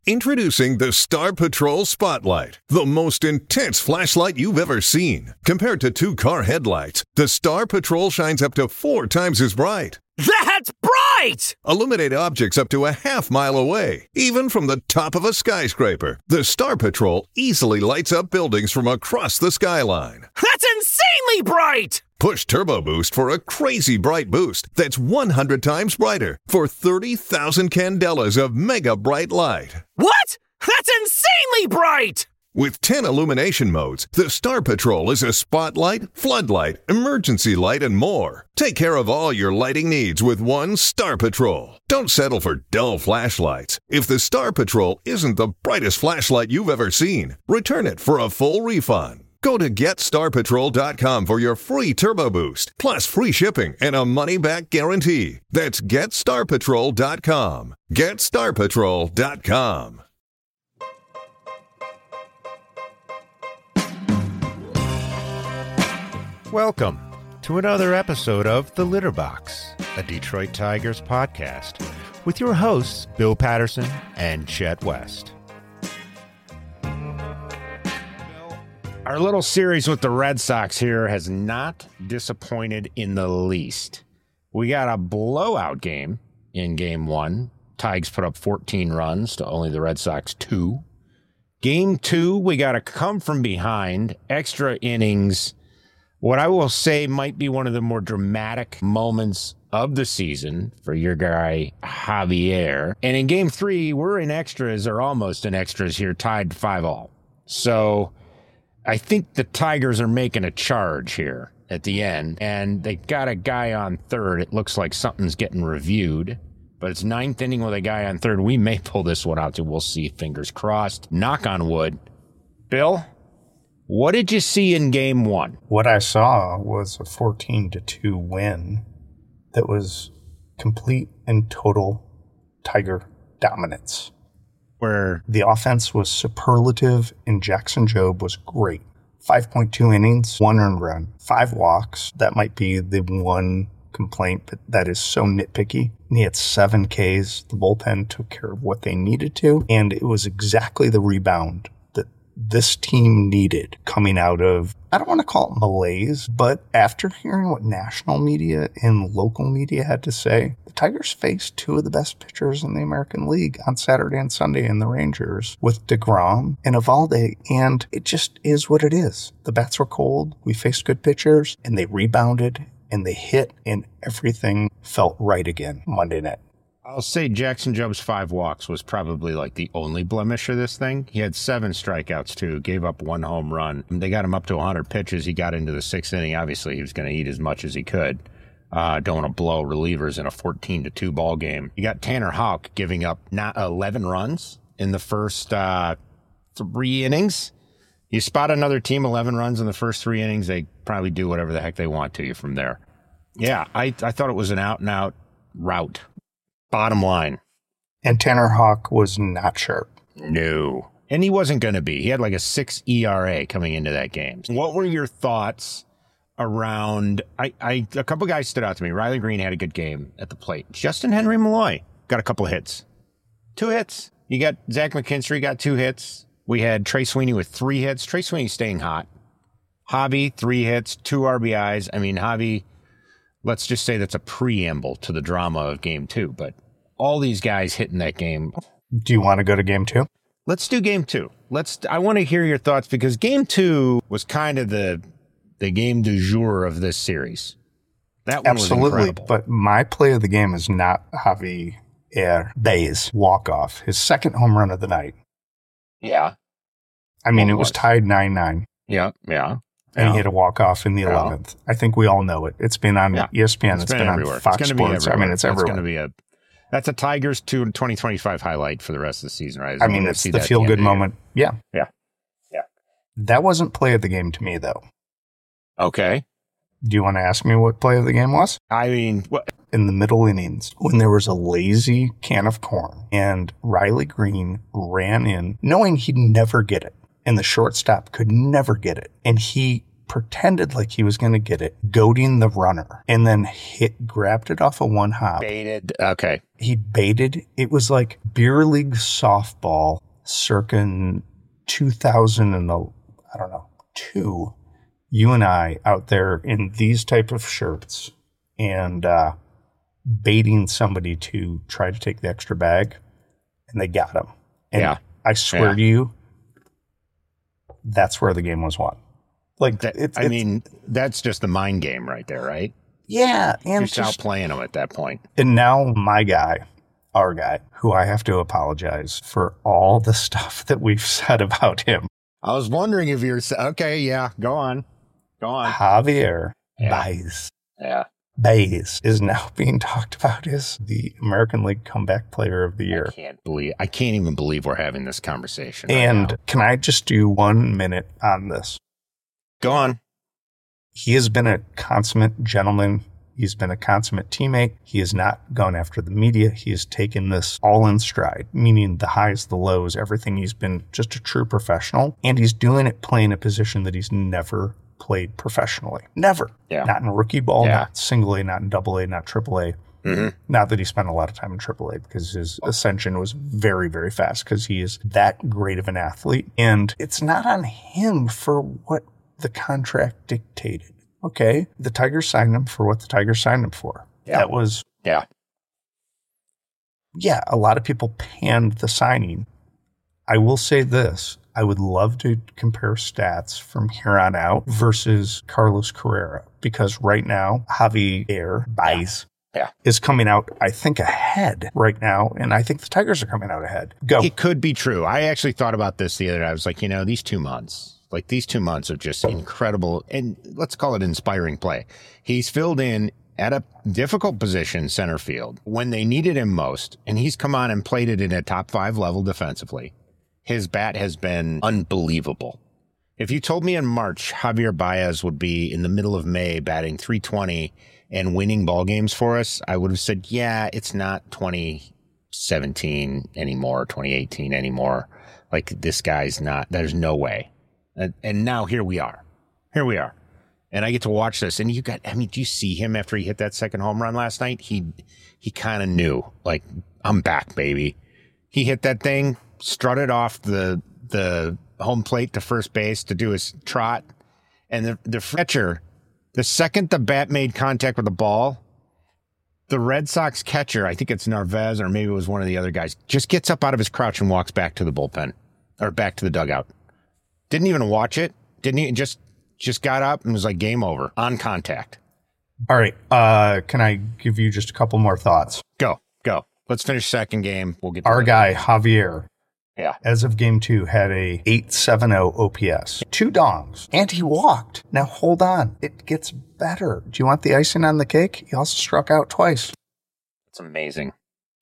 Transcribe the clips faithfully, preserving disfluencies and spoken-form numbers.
Introducing the Star Patrol Spotlight, the most intense flashlight you've ever seen. Compared to two car headlights, the Star Patrol shines up to four times as bright. That's bright! Illuminate objects up to a half mile away, even from the top of a skyscraper. The Star Patrol easily lights up buildings from across the skyline. That's insanely bright! Push Turbo Boost for a crazy bright boost that's one hundred times brighter for thirty thousand candelas of mega bright light. What? That's insanely bright! With ten illumination modes, the Star Patrol is a spotlight, floodlight, emergency light, and more. Take care of all your lighting needs with one Star Patrol. Don't settle for dull flashlights. If the Star Patrol isn't the brightest flashlight you've ever seen, return it for a full refund. Go to get star patrol dot com for your free Turbo Boost, plus free shipping and a money-back guarantee. That's get star patrol dot com. get star patrol dot com. Welcome to another episode of The Litter Box, a Detroit Tigers podcast, with your hosts, Bill Patterson and Chet West. Our little series with the Red Sox here has not disappointed in the least. We got a blowout game in game one. Tigers put up fourteen runs to only the Red Sox two. Game two, we got to come from behind, extra innings. What I will say might be one of the more dramatic moments of the season for your guy, Javier. And in game three, we're in extras or almost in extras here, tied five all. So I think the Tigers are making a charge here at the end, and they got a guy on third. It looks like something's getting reviewed, but it's ninth inning with a guy on third. We may pull this one out, too. We'll see. Fingers crossed. Knock on wood. Bill, what did you see in game one? What I saw was a fourteen to two win that was complete and total Tiger dominance. Where the offense was superlative and Jackson Jobe was great. five point two innings, one earned run, five walks. That might be the one complaint, but that is so nitpicky. And he had seven Ks. The bullpen took care of what they needed to, and it was exactly the rebound that this team needed coming out of, I don't want to call it malaise, but after hearing what national media and local media had to say, the Tigers faced two of the best pitchers in the American League on Saturday and Sunday in the Rangers with DeGrom and Eovaldi, and it just is what it is. The bats were cold, we faced good pitchers, and they rebounded, and they hit, and everything felt right again Monday night. I'll say Jackson Jobe's five walks was probably like the only blemish of this thing. He had seven strikeouts, too, gave up one home run. They got him up to one hundred pitches. He got into the sixth inning. Obviously, he was going to eat as much as he could. Uh, don't want to blow relievers in a fourteen to two ball game. You got Tanner Houck giving up not eleven runs in the first uh, three innings. You spot another team eleven runs in the first three innings, they probably do whatever the heck they want to you from there. Yeah, I, I thought it was an out-and-out rout. Bottom line. And Tanner Houck was not sharp. No. And he wasn't going to be. He had like a six E R A coming into that game. What were your thoughts around, I, I a couple guys stood out to me. Riley Green had a good game at the plate. Justin Henry Malloy got a couple hits. Two hits. You got Zach McKinstry got two hits. We had Trey Sweeney with three hits. Trey Sweeney staying hot. Javi, three hits, two R B Is. I mean, Javi, let's just say that's a preamble to the drama of game two. But all these guys hitting that game. Do you want to go to game two? Let's do game two. Let's. I want to hear your thoughts because game two was kind of the the game du jour of this series. That one Absolutely, was incredible. But my play of the game is not Javier Baez walk-off, his second home run of the night. Yeah. I mean, Well, it was was. tied nine nine. Yeah, yeah. And yeah. he hit a walk-off in the Yeah. eleventh. I think we all know it. It's been on Yeah. E S P N. It's it's been, been, everywhere. on Fox it's gonna Sports. Be I mean, it's everywhere. It's going to be a, that's a Tigers to twenty twenty-five highlight for the rest of the season, right? I mean, it's the feel-good moment. Yeah. Yeah. Yeah. That wasn't play of the game to me, though. Okay. Do you want to ask me what play of the game was? I mean, what? In the middle innings, when there was a lazy can of corn and Riley Green ran in knowing he'd never get it and the shortstop could never get it. And he pretended like he was going to get it, goading the runner, and then hit, grabbed it off of one hop. Baited. Okay. He baited. It was like beer league softball circa two thousand and I don't know, two. You and I out there in these type of shirts and uh, baiting somebody to try to take the extra bag, and they got him. And yeah. I swear yeah. to you, that's where the game was won. Like that, it's, I it's, mean, that's just the mind game right there, right? Yeah, and just, just outplaying them at that point. And now my guy, our guy, who I have to apologize for all the stuff that we've said about him. I was wondering if you're okay. Yeah, go on, go on. Javier yeah. Baez. Yeah. Baez is now being talked about as the American League Comeback Player of the Year. I can't believe, I can't even believe we're having this conversation. And right can I just do one minute on this? Go on. He has been a consummate gentleman. He's been a consummate teammate. He has not gone after the media. He has taken this all in stride, meaning the highs, the lows, everything. He's been just a true professional. And he's doing it playing a position that he's never played professionally. Never. Yeah. Not in rookie ball, yeah. not single A, not in double A, not triple A. Mm-hmm. Not that he spent a lot of time in triple A because his ascension was very, very fast because he is that great of an athlete. And it's not on him for what the contract dictated. Okay, the Tigers signed him for what the Tigers signed him for. Yeah. That was... Yeah. Yeah, a lot of people panned the signing. I will say this. I would love to compare stats from here on out versus Carlos Carrera because right now, Javier Baez yeah. is coming out, I think, ahead right now, and I think the Tigers are coming out ahead. Go. It could be true. I actually thought about this the other day. I was like, you know, these two months... Like these two months of just incredible, and let's call it inspiring play. He's filled in at a difficult position, center field, when they needed him most, and he's come on and played it in a top five level defensively. His bat has been unbelievable. If you told me in March Javier Baez would be in the middle of May batting three twenty and winning ball games for us, I would have said, yeah, it's not twenty seventeen anymore, twenty eighteen anymore. Like this guy's not, there's no way. And, and now here we are. Here we are. And I get to watch this. And you got, I mean, do you see him after he hit that second home run last night? He he kind of knew, like, I'm back, baby. He hit that thing, strutted off the the home plate to first base to do his trot. And the, the catcher, the second the bat made contact with the ball, the Red Sox catcher, I think it's Narvaez or maybe it was one of the other guys, just gets up out of his crouch and walks back to the bullpen or back to the dugout. Didn't even watch it. Didn't even just just got up and was like game over on contact. All right. Uh, can I give you just a couple more thoughts? Go, go. Let's finish second game. We'll get to our that. guy Javier. Yeah. As of game two, had a eight seventy O P S, two dongs, and he walked. Now hold on, it gets better. Do you want the icing on the cake? He also struck out twice. It's amazing.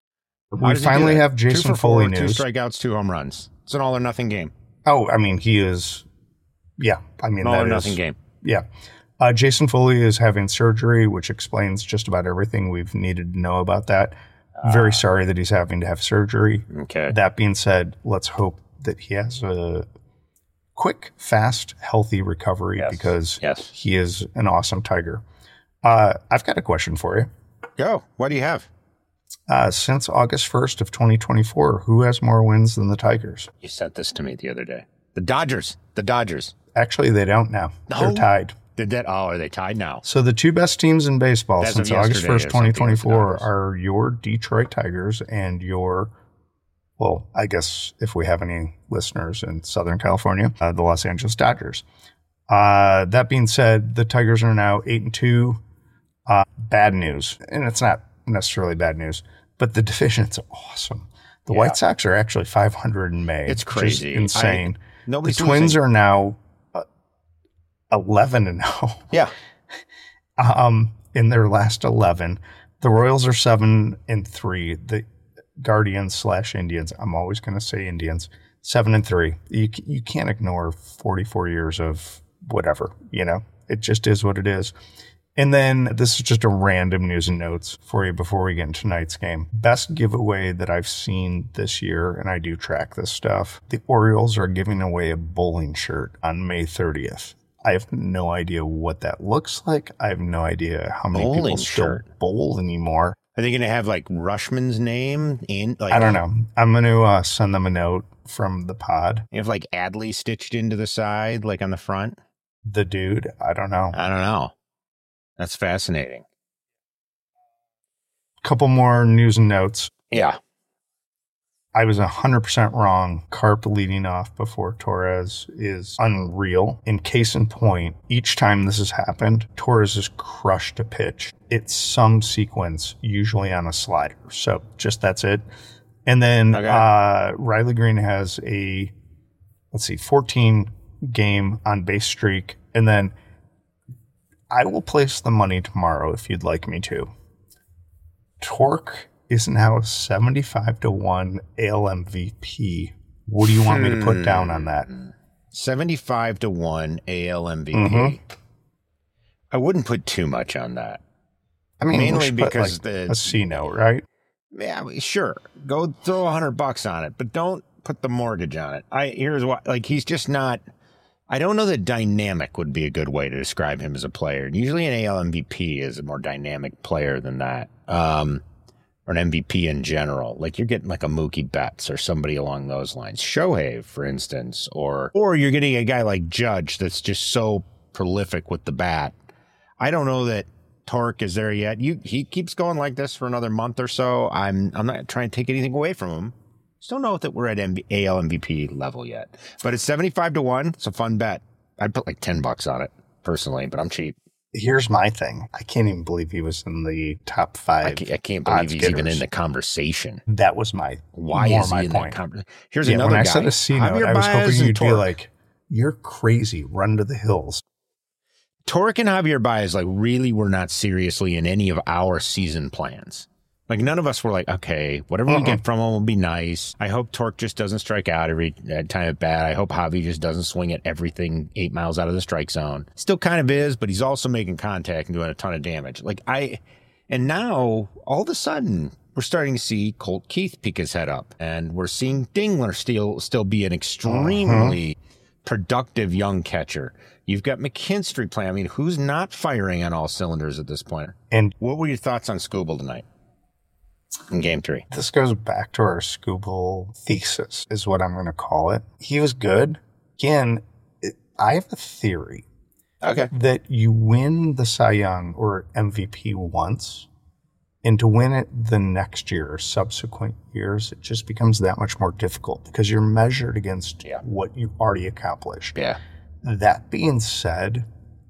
We finally have Jason two for Foley four, news. Two strikeouts, two home runs. It's an all or nothing game. Oh, I mean, he is, yeah. I mean, All that or nothing is, game. Yeah. Uh, Jason Foley is having surgery, which explains just about everything we've needed to know about that. Uh, Very sorry that he's having to have surgery. Okay. That being said, let's hope that he has a quick, fast, healthy recovery yes. because yes. he is an awesome Tiger. Uh, I've got a question for you. Go. What do you have? Uh, since August first of twenty twenty-four, who has more wins than the Tigers? You sent this to me the other day. The Dodgers. The Dodgers. Actually, they don't now. No. They're tied. Did that? Oh, are they tied now? So the two best teams in baseball As since of August yesterday, first, twenty twenty-four something are your Detroit Tigers and your, well, I guess if we have any listeners in Southern California, uh, the Los Angeles Dodgers. Uh, that being said, the Tigers are now eight and two. Uh, bad news, and it's not necessarily bad news, but the division's awesome. The Yeah. White Sox are actually five hundred in May. It's which is crazy. insane. I, nobody's the Twins losing. are now uh, eleven and oh. Yeah. Um, in their last eleven, the Royals are seven and three. The Guardians slash Indians, I'm always going to say Indians, seven and three. You you can't ignore forty-four years of whatever, you know. It just is what it is. And then this is just a random news and notes for you before we get into tonight's game. Best giveaway that I've seen this year, and I do track this stuff. The Orioles are giving away a bowling shirt on May thirtieth. I have no idea what that looks like. I have no idea how many Bowling people still shirt. bowl anymore. Are they going to have like Rushman's name in? Like, I don't know. I'm going to uh, send them a note from the pod. You have like Adley stitched into the side, like on the front. The dude, I don't know. I don't know. That's fascinating. Couple more news and notes. Yeah. I was one hundred percent wrong. Carp leading off before Torres is unreal. In case in point, each time this has happened, Torres has crushed a pitch. It's some sequence, usually on a slider. So just that's it. And then Okay. uh, Riley Green has a, let's see, fourteen game on base streak. And then I will place the money tomorrow if you'd like me to. Torque is now a seventy-five to one A L M V P. What do you want me to put down on that? seventy-five to one A L M V P. Mhm. I wouldn't put too much on that. I mean, Mainly we should put, because like, the- a C note, right? Yeah, I mean, sure. Go throw a hundred bucks on it, but don't put the mortgage on it. I here's why. Like he's just not. I don't know that dynamic would be a good way to describe him as a player. Usually, an A L M V P is a more dynamic player than that, um, or an M V P in general. Like you're getting like a Mookie Betts or somebody along those lines. Shohei, for instance, or or you're getting a guy like Judge that's just so prolific with the bat. I don't know that Torque is there yet. You he keeps going like this for another month or so. I'm I'm not trying to take anything away from him. Just don't know that we're at M V, A L M V P level yet. But it's seventy-five to one. It's a fun bet. I'd put like ten bucks on it personally, but I'm cheap. Here's my thing. I can't even believe he was in the top five. I can't, I can't believe odds he's even getters. in the conversation. That was my Why more is my he in point. that conversation? Here's Yeah, another when I guy. said a C note, Javier I was Baez hoping and you'd be Torque. like, "You're crazy. Run to the hills." Torque and Javier Baez like really were not seriously in any of our season plans. Like none of us were like, okay, whatever we Uh-uh. get from him will be nice. I hope Torque just doesn't strike out every uh, time at bat. I hope Javi just doesn't swing at everything eight miles out of the strike zone. Still kind of is, but he's also making contact and doing a ton of damage. Like I, and now all of a sudden we're starting to see Colt Keith peek his head up, and we're seeing Dingler still still be an extremely productive young catcher. You've got McKinstry playing. I mean, who's not firing on all cylinders at this point? And What were your thoughts on Skubal tonight in game three? this goes back to our Scooble thesis, is what I'm going to call it. He was good. Again, it, I have a theory Okay. that you win the Cy Young or M V P once, and to win it the next year or subsequent years, it just becomes that much more difficult because you're measured against Yeah. what you already accomplished. Yeah. That being said,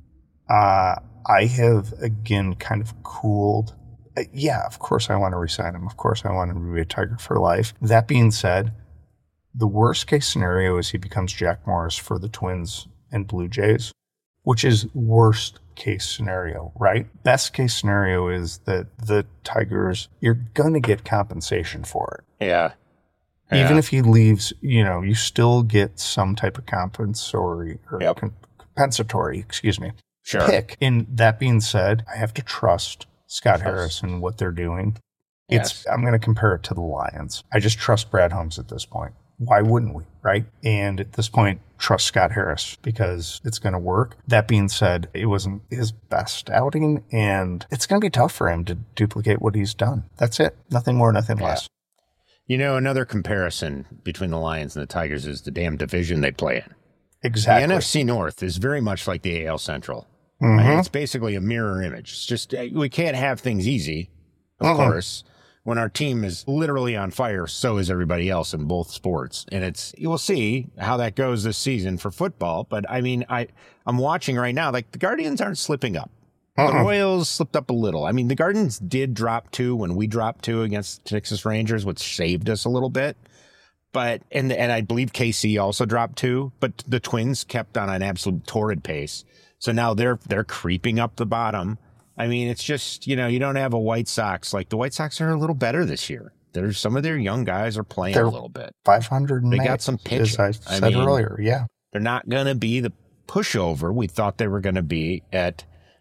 uh, I have again kind of cooled. Uh, yeah, of course I want to resign him. Of course I want him to be a Tiger for life. That being said, the worst case scenario is he becomes Jack Morris for the Twins and Blue Jays, which is worst case scenario, right? Best case scenario is that the Tigers, you're going to get compensation for it. Yeah. Even Yeah. if he leaves, you know, you still get some type of compensatory or Yep. com- compensatory, excuse me, Sure. pick. And that being said, I have to trust Scott Trust. Harris and what they're doing. Yes. It's I'm going to compare it to the Lions. I just trust Brad Holmes at this point. Why wouldn't we, right? And at this point, trust Scott Harris because it's going to work. That being said, it wasn't his best outing, and it's going to be tough for him to duplicate what he's done. That's it. Nothing more, nothing Yeah. less. You know, another comparison between the Lions and the Tigers is the damn division they play in. Exactly. The N F C North is very much like the A L Central. Mhm. I mean, it's basically a mirror image. It's just, uh, we can't have things easy, of Uh-uh. course. When our team is literally on fire, so is everybody else in both sports. And it's, you will see how that goes this season for football. But I mean, I, I'm watching right now, like the Guardians aren't slipping up. The Uh-uh. Royals slipped up a little. I mean, the Guardians did drop two when we dropped two against Texas Rangers, which saved us a little bit. But, and, and I believe K C also dropped two, but the Twins kept on an absolute torrid pace. So now they're, they're creeping up the bottom. I mean, it's just, you know, you don't have a White Sox. Like the White Sox are a little better this year. There's some of their young guys are playing They're- a little bit. five hundred They got max, some as pitching. I I said mean- earlier. Yeah. They're not going to be the pushover we thought they were going to be at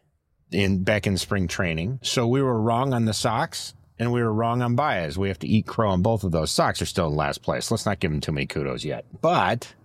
in back in spring training. So we were wrong on the Sox and we were wrong on Baez. We have to eat crow on both of those. Sox are still in last place. Let's not give them too many kudos yet. But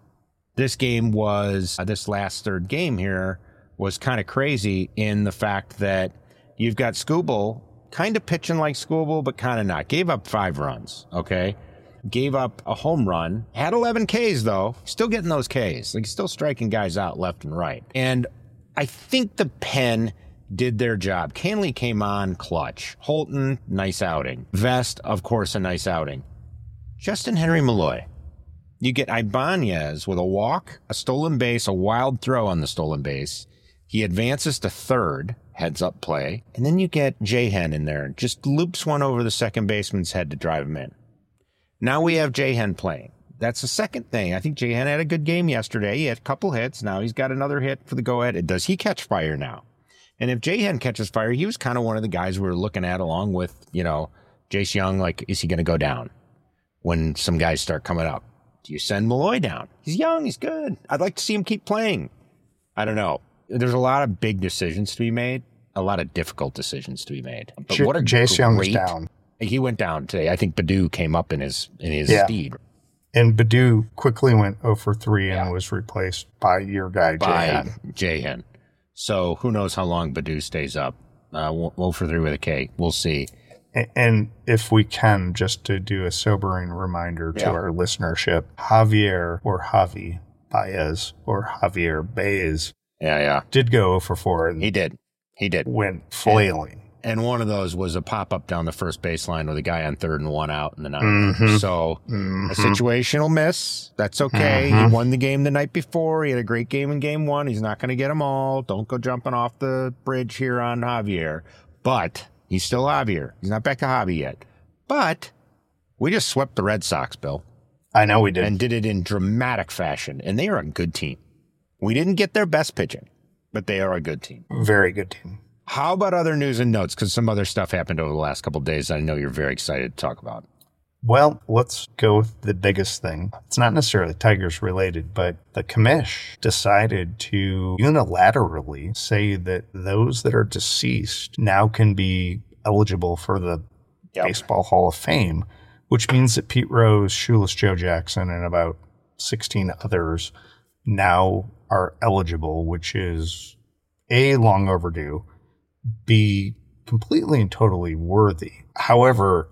This game was, uh, this last third game here was kind of crazy in the fact that you've got Skubal kind of pitching like Skubal, but kind of not. Gave up five runs, okay? Gave up a home run. Had eleven Ks, though. Still getting those Ks. Like, still striking guys out left and right. And I think the pen did their job. Canley came on clutch. Holton, nice outing. Vest, of course, a nice outing. Justin Henry Malloy. You get Ibanez with a walk, a stolen base, a wild throw on the stolen base. He advances to third, heads up play. And then you get Jahen in there. Just loops one over the second baseman's head to drive him in. Now we have Jahen playing. That's the second thing. I think Jahen had a good game yesterday. He had a couple hits. Now he's got another hit for the go-ahead. Does he catch fire now? And if Jahen catches fire, he was kind of one of the guys we were looking at along with, you know, Jace Young. Like, is he going to go down when some guys start coming up? Do you send Malloy down? He's young. He's good. I'd like to see him keep playing. I don't know. There's a lot of big decisions to be made, a lot of difficult decisions to be made. But J- what a Jace Young was great, down. He went down today. I think Baddoo came up in his in his Yeah. speed. And Baddoo quickly went oh for three Yeah. and was replaced by your guy, By Jahan. Jahen. So who knows how long Baddoo stays up. Uh, oh for three with a K. We'll see. A- And if we can, just to do a sobering reminder to Yeah. our listenership, Javier or Javi Baez or Javier Baez Yeah, yeah. did go oh for four and He did. He did. went flailing. And one of those was a pop-up down the first baseline with a guy on third and one out in the ninth. Mhm. So Mhm. a situational miss. That's okay. Mhm. He won the game the night before. He had a great game in game one. He's not going to get them all. Don't go jumping off the bridge here on Javier. But he's still Javier. He's not back to Javi yet. But we just swept the Red Sox, Bill, I know we did. and did it in dramatic fashion. And they are a good team. We didn't get their best pitching, but they are a good team. Very good team. How about other news and notes? Because some other stuff happened over the last couple of days I know you're very excited to talk about. Well, let's go with the biggest thing. It's not necessarily Tigers related, but the commish decided to unilaterally say that those that are deceased now can be eligible for the Yep. Baseball Hall of Fame, which means that Pete Rose, Shoeless Joe Jackson, and about sixteen others now are eligible, which is A, long overdue, B, completely and totally worthy. However,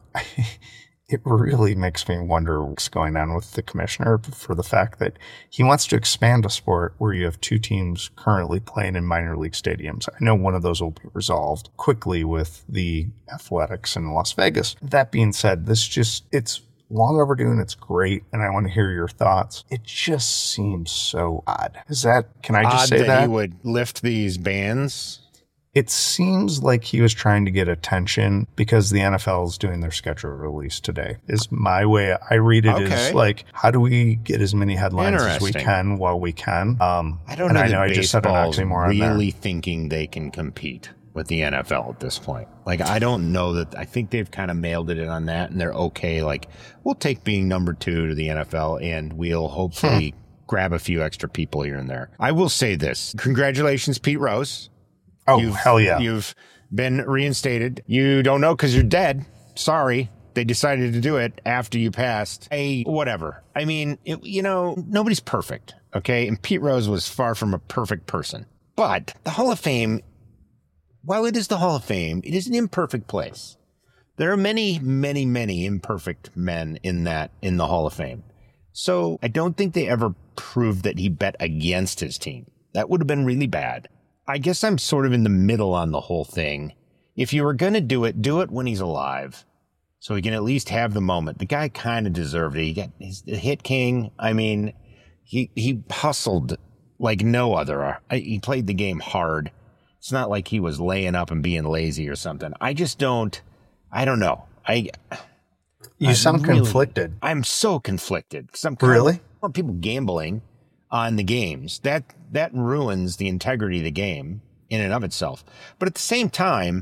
it really makes me wonder what's going on with the commissioner for the fact that he wants to expand a sport where you have two teams currently playing in minor league stadiums. I know one of those will be resolved quickly with the Athletics in Las Vegas. That being said, this just, it's long overdue and it's great, and I want to hear your thoughts. It just seems so odd. Is that, can I just Odd say that, that? he would lift these bans. It seems like he was trying to get attention because the N F L is doing their schedule release today. Is my way I read it is Okay. like, how do we get as many headlines as we Interesting. can while we can? Um, I don't and know I that know I just said an baseball's oxymoron there. really thinking they can compete with the N F L at this point. Like, I don't know that. I think they've kind of mailed it on that, and they're okay. Like, we'll take being number two to the N F L, and we'll hopefully grab a few extra people here and there. I will say this. Congratulations, Pete Rose. Oh, You've, hell yeah. You've been reinstated. You don't know because you're dead. Sorry. They decided to do it after you passed. Hey, whatever. I mean, it, you know, nobody's perfect, okay? And Pete Rose was far from a perfect person. But the Hall of Fame, while it is the Hall of Fame, it is an imperfect place. There are many, many, many imperfect men in that, in the Hall of Fame. So I don't think they ever proved that he bet against his team. That would have been really bad. I guess I'm sort of in the middle on the whole thing. If you were going to do it, do it when he's alive, so he can at least have the moment. The guy kind of deserved it. He got he's the hit king. I mean, he he hustled like no other. He played the game hard. It's not like he was laying up and being lazy or something. I just don't. I don't know. I You I'm sound really- conflicted. I'm so conflicted because I'm kind Really? of, well, people gambling on the games. That that ruins the integrity of the game in and of itself. But at the same time,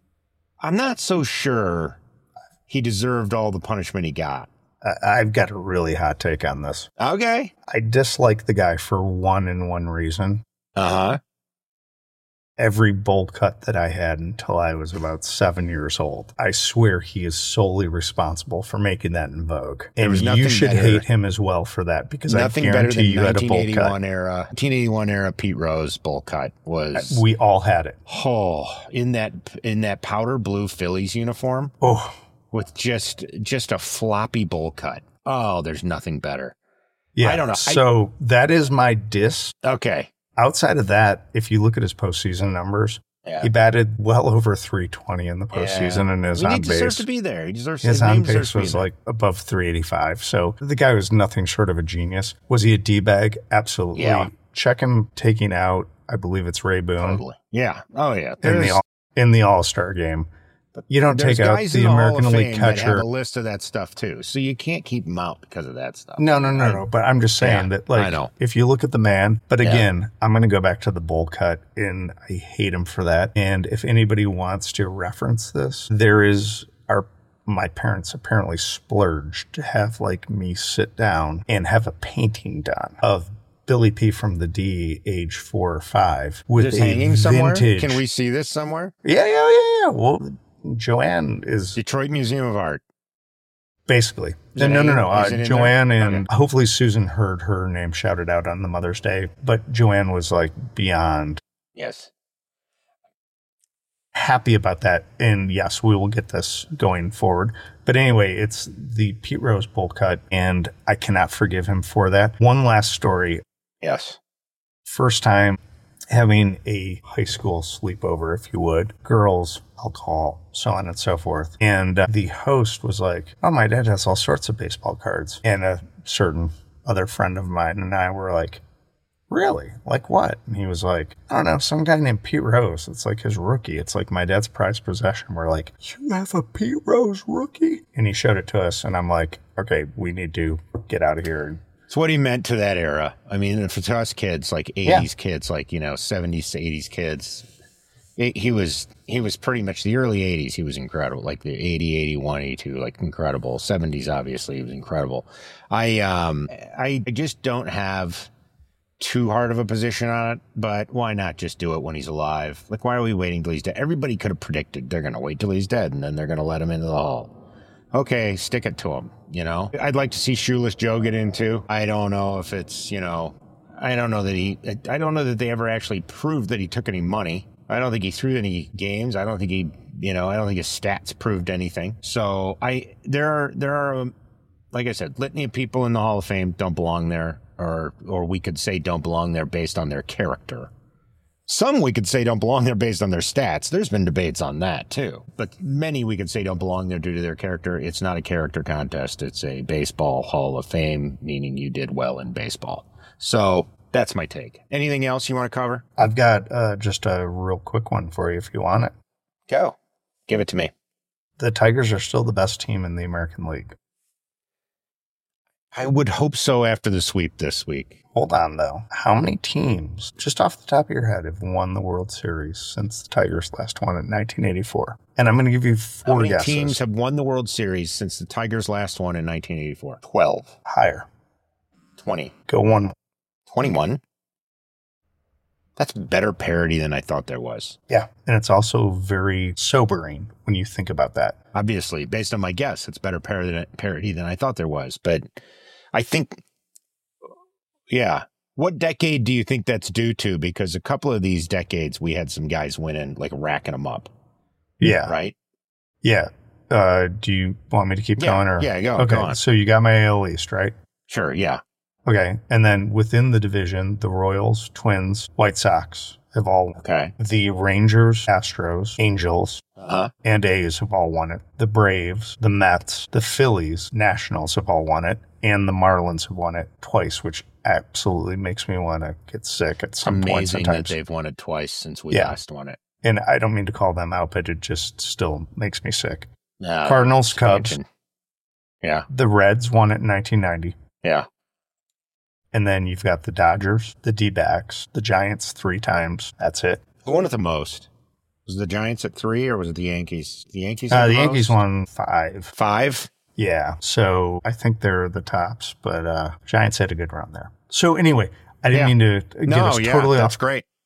I'm not so sure he deserved all the punishment he got. I- I've got a really hot take on this. Okay. I dislike the guy for one and one reason. Uh huh. every bowl cut that I had until I was about seven years old. I swear he is solely responsible for making that in vogue. And was you nothing should better- hate him as well for that, because I Nothing better guarantee than you had a bowl nineteen eighty-one cut. era. nineteen eighty-one era Pete Rose bowl cut was We all had it. oh in that in that powder blue Phillies uniform Oh, with just just a floppy bowl cut. Oh, there's nothing better. yeah. I don't know. I- So that is my diss. Okay. Outside of that, if you look at his postseason numbers, Yeah. he batted well over three twenty in the postseason, and his I mean, on he deserves base. to be there. He deserves His his name on deserves base to be was there. like above three eighty-five. So the guy was nothing short of a genius. Was he a D-bag? Absolutely. Yeah. Check him taking out, I believe it's Ray Boone, Totally. Yeah. Oh yeah. in the, There's- all, in the All-Star game. But you don't There's take out guys the in the Hall American of League Fame that have catcher. a list of that stuff too, so you can't keep them out because of that stuff. No, no, no, no. But I'm just saying Yeah, that, like, I know. if you look at the man, but Yeah. again, I'm going to go back to the bowl cut, and I hate him for that. And if anybody wants to reference this, there is our my parents apparently splurged to have like me sit down and have a painting done of Billy P from the D, age four or five, with Just a hanging somewhere. vintage. Can we see this somewhere? Yeah, yeah, yeah, yeah. Well, Joanne is Detroit Museum of Art. basically. Is it No, no, hanging- no. Uh, is it in Joanne there? and hopefully Susan heard her name shouted out on the Mother's Day, but Joanne was like beyond Yes. happy about that. And yes, we will get this going forward. But anyway, it's the Pete Rose bowl cut, and I cannot forgive him for that. One last story. Yes. First time having a high school sleepover, if you would, girls, alcohol, so on and so forth. And uh, the host was like, oh, my dad has all sorts of baseball cards. And a certain other friend of mine and I were like, really? Like what? And he was like, I don't know, some guy named Pete Rose. It's like his rookie. It's like my dad's prized possession. We're like, you have a Pete Rose rookie? And he showed it to us. And I'm like, okay, we need to get out of here. It's what he meant to that era. I mean, for to us kids, like eighties kids, like, you know, seventies to eighties kids, it, he was he was pretty much the early eighties. He was incredible, like the eighty, eighty-one, eighty-two, like incredible. seventies, obviously, he was incredible. I um I just don't have too hard of a position on it, but why not just do it when he's alive? Like, why are we waiting till he's dead? Everybody could have predicted they're going to wait till he's dead, and then they're going to let him into the hall. Okay, stick it to him, you know? I'd like to see Shoeless Joe get into. I don't know if it's, you know, I don't know that he, I don't know that they ever actually proved that he took any money. I don't think he threw any games. I don't think he, you know, I don't think his stats proved anything. So I, there are, there are, um, like I said, litany of people in the Hall of Fame don't belong there, or, or we could say don't belong there based on their character. Some we could say don't belong there based on their stats. There's been debates on that too. But many we could say don't belong there due to their character. It's not a character contest. It's a baseball Hall of Fame, meaning you did well in baseball. So that's my take. Anything else you want to cover? I've got uh, just a real quick one for you if you want it. Go. Give it to me. The Tigers are still the best team in the American League. I would hope so after the sweep this week. Hold on, though. How many teams, just off the top of your head, have won the World Series since the Tigers last won in nineteen eighty-four? And I'm going to give you four How many guesses. teams have won the World Series since the Tigers last won in nineteen eighty-four? twelve. Higher. twenty. Go one. twenty-one. That's better parity than I thought there was. Yeah. And it's also very sobering when you think about that. Obviously, based on my guess, it's better parity parity than I thought there was. But I think, yeah. What decade do you think that's due to? Because a couple of these decades, we had some guys winning, like racking them up. Yeah. Right? Yeah. Uh, do you want me to keep Yeah, going? Or? yeah, go- Okay. go on. So you got my A L East, right? Sure, yeah. Okay. And then within the division, the Royals, Twins, White Sox have all Okay. the Rangers, Astros, Angels, Uh-huh. and A's have all won it. The Braves, the Mets, the Phillies, Nationals have all won it. And the Marlins have won it twice, which absolutely makes me want to get sick at some point Amazing that sometimes. they've won it twice since we Yeah. last won it. And I don't mean to call them out, but it just still makes me sick. Uh, Cardinals, Cubs. expansion. Yeah, The Reds won it in nineteen ninety. yeah. And then you've got the Dodgers, the D-backs, the Giants three times. That's it. Who won it the most? Was it the Giants at three or was it the Yankees? The Yankees Uh, had the most? Yankees won five. Five? Yeah. So I think they're the tops, but uh, Giants had a good run there. So anyway, I didn't Yeah. mean to get No, us yeah, totally that's off. great.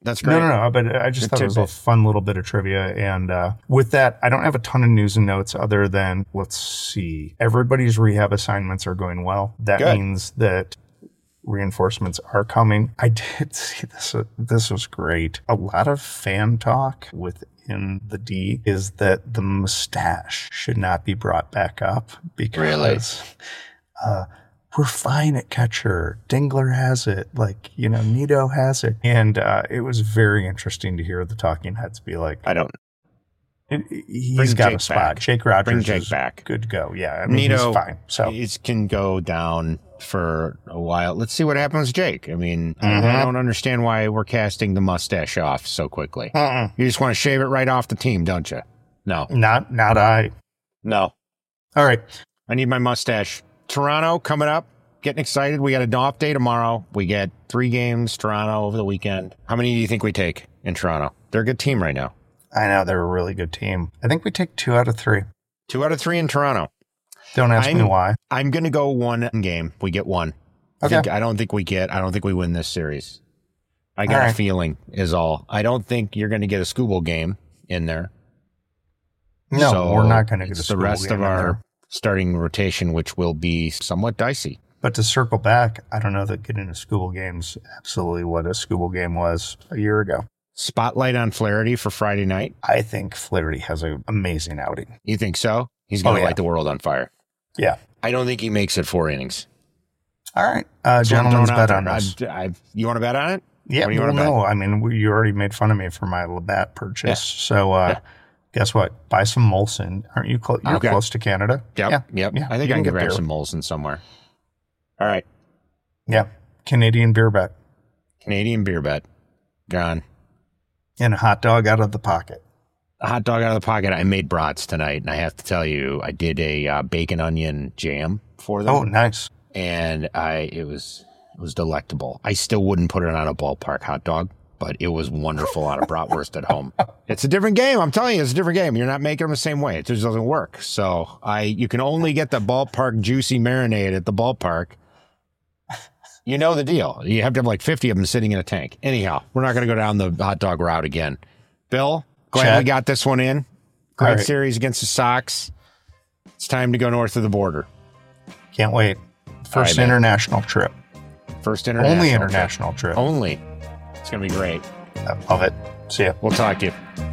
That's great. No, no, no. But I just Good thought it was a tidbit. fun little bit of trivia. And uh, with that, I don't have a ton of news and notes other than, let's see, everybody's rehab assignments are going well. That Good. means that reinforcements are coming. I did see this. Uh, this was great. A lot of fan talk within the D is that the mustache should not be brought back up because Really? uh, we're fine at catcher. Dingler has it. Like, you know, Nito has it. And uh, it was very interesting to hear the talking heads be like, I don't. it, he's Bring got Jake a spot. back. Jake Rogers Bring Jake is back. good to go. Yeah, I mean, Nito he's fine. So It can go down for a while. Let's see what happens with Jake. I mean, Mhm. I don't understand why we're casting the mustache off so quickly. uh-uh. You just want to shave it right off the team, don't you? No. not, not I. No. All right. I need my mustache. Toronto coming up. Getting excited. We got a off day tomorrow. We get three games, Toronto, over the weekend. How many do you think we take in Toronto? They're a good team right now. I know they're a really good team. I think we take two out of three. Two out of three in Toronto. Don't ask me I'm- why. I'm going to go one game. We get one. I, Okay. think, I don't think we get, I don't think we win this series. I got All a right. feeling is all. I don't think you're going to get a Scooble game in there. No, So we're not going to get a it's the school rest game of in our there. starting rotation, which will be somewhat dicey. But to circle back, I don't know that getting a Scooble game's absolutely what a Scooble game was a year ago. Spotlight on Flaherty for Friday night. I think Flaherty has an amazing outing. You think so? He's going Oh, to yeah. light the world on fire. Yeah. I don't think he makes it four innings. All right. Uh, That's what I'm gentlemen's throwing out bet on there. this. I, I, you want to bet on it? Yeah, What do you well, wanna bet? no. I mean, we, you already made fun of me for my Labatt purchase. Yeah. So, uh, Yeah. guess what? Buy some Molson. Aren't you close? You're Okay. close to Canada. Yep. Yeah. Yep. Yeah. I think You I can get grab beer. some Molson somewhere. All right. Yeah. Canadian beer bet Canadian beer bet. Gone. and a hot dog out of the pocket. A hot dog out of the pocket. I made brats tonight, and I have to tell you, I did a uh, bacon onion jam for them. Oh, nice. And I it was it was delectable. I still wouldn't put it on a ballpark hot dog, but it was wonderful on a bratwurst at home. It's a different game. I'm telling you, it's a different game. You're not making them the same way. It just doesn't work. So I you can only get the ballpark juicy marinade at the ballpark. You know the deal. You have to have like fifty of them sitting in a tank. Anyhow, we're not going to go down the hot dog route again. Bill, glad Chad? we got this one in. Great All right. series against the Sox. It's time to go north of the border. Can't wait. First man. international trip. First international. Only trip. international trip. Only. It's going to be great. I love it. See ya. We'll talk to you.